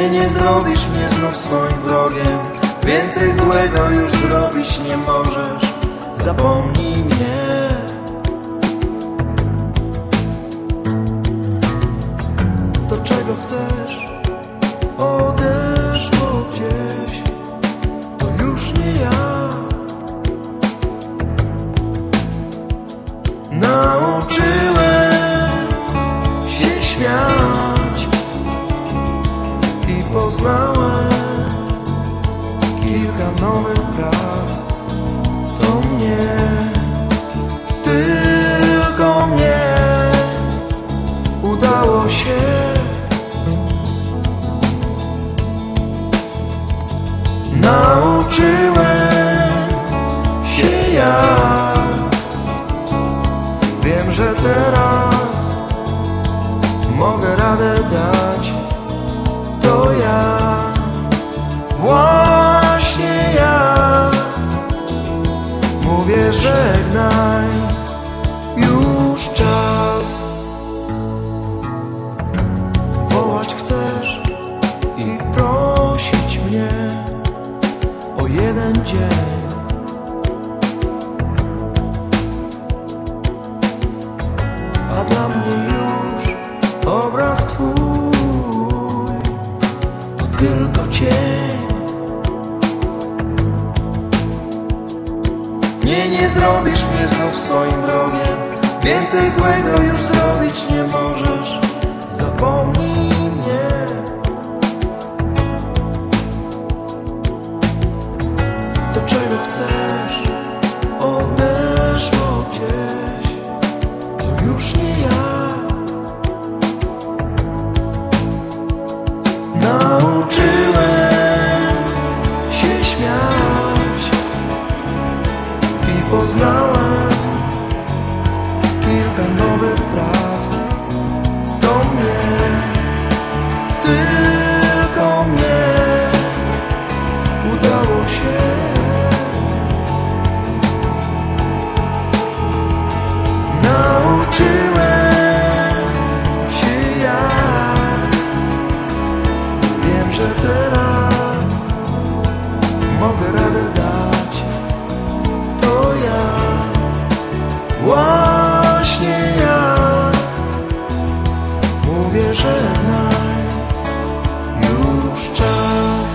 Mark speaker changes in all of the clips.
Speaker 1: Nie zrobisz mnie znów swoim wrogiem. Więcej złego już zrobić nie możesz. Zapomnij mnie. To czego chcesz? Odeszło gdzieś. To już nie ja. Nauczyłem się śmiać i poznałem kilka nowych prawd. To mnie, tylko mnie udało się. Nauczyłem się ja. Wiem, że teraz mogę radę dać. To ja, właśnie ja. Mówię żegnaj, już czas. Wołać chcesz i prosić mnie o jeden dzień. A dla mnie już obraz twój to tylko cień. Nie zrobisz mnie znów swoim wrogiem. Więcej złego już zrobić nie możesz. Zapomnij mnie. To czego chcesz? Odeszło gdzieś. To już nie ja. Nauczyłem się śmiać i poznałem kilka nowych prawd. To mnie, tylko mnie udało się. Nauczyłem się ja. Wiem, że teraz mogę radę dać. To ja, właśnie ja. Mówię żegnaj, już czas.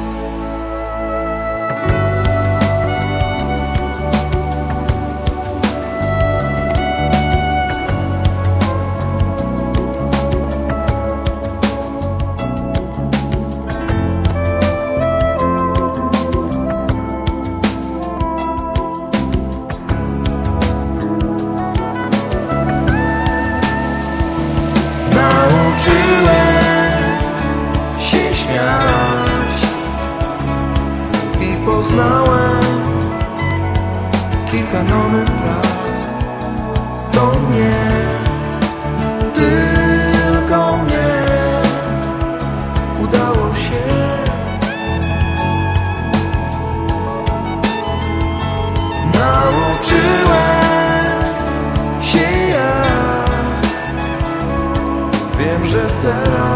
Speaker 1: Poznałem kilka nowych prawd. To mnie, tylko mnie udało się. Nauczyłem się ja. Wiem, że teraz